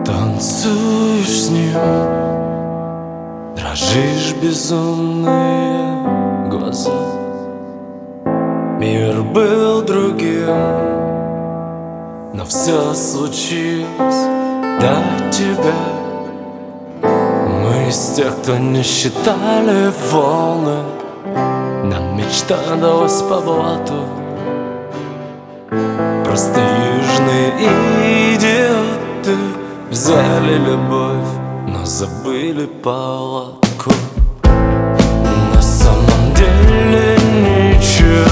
Танцуешь с ним, дрожишь, безумные глаза. Мир был другим, но все случилось до тебя. Мы из тех, кто не считали волны, нам мечта далась по блату. Просто южные идиоты взяли любовь, но забыли палатку. На самом деле ничего